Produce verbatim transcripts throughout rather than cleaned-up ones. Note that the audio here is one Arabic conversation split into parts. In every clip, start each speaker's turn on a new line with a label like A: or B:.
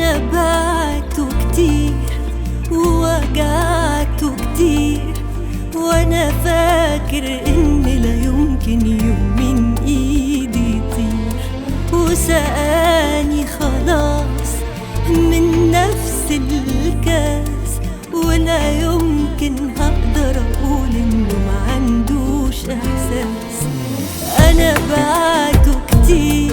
A: أنا بعته كتير ووجعته كتير، وأنا فاكر إن لا يمكن يوم من إيدي يطير، وسقاني خلاص من نفس الكاس، ولا يمكن هقدر أقول إنه معندوش إحساس. أنا بعته كتير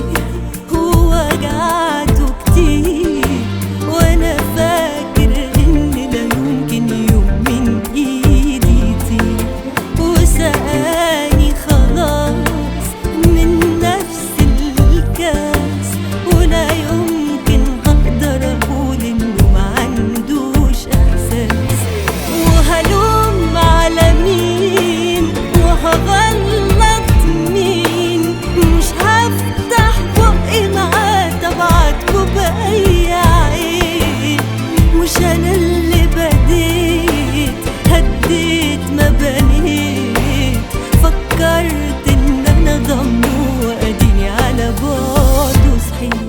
A: ووجعته كتير، وأنا فاكر إن لا يمكن يوم من إيدي يطير، وسقاني خلاص من نفس الكاس، ولا يمكن هقدر أقول إنه معندوش إحساس. وهلوم على مين وهغلط مين، مش هفتح بقي معاه طب عاتبه بأي عيب. مش أنا اللي بديت هديت ما بنيت، فكرت إن أنا ضمنه وأديني على بعده صحيت.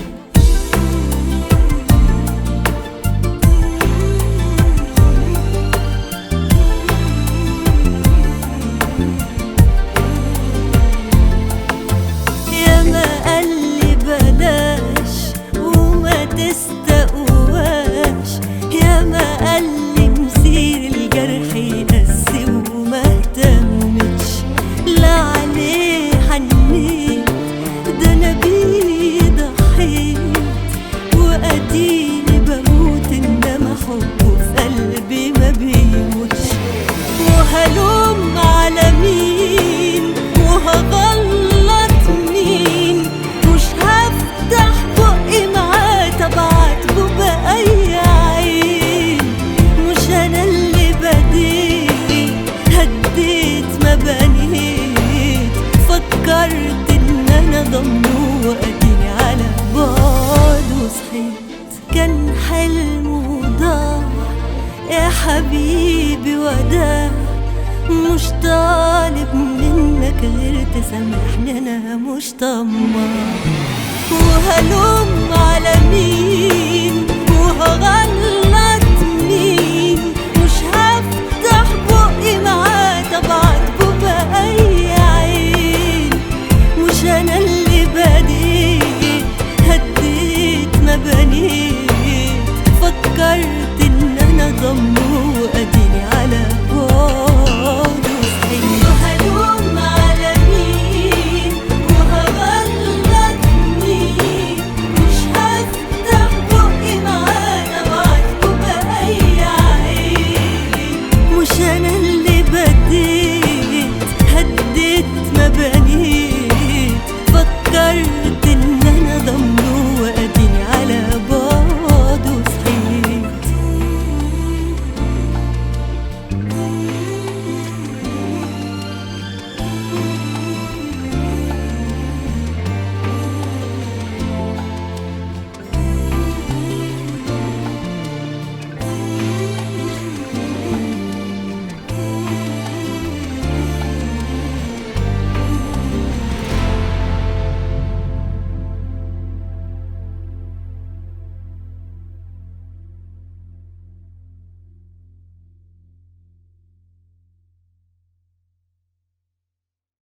A: ياما قالي بلاش وما تستقواش، ياما قالي مسير الجرح يقسي وما اهتمتش، لا عليه حنيت ده انا بيه ضحيت، واديني بموت انما حبه في قلبي ما بيموتش. وهلوم على مين وهغلط مين، مش هفتح بقي معاه طب عاتبه بأي عين. مش أنا اللي بديت هديت ما بنيت، فكرت إن أنا ضمنه وأديني على بعده صحيت. كان حلمه ضاع يا حبيبي وداع، مش طالب منك غير تسامحني أنا مش طماع. وهلوم على مين وهغير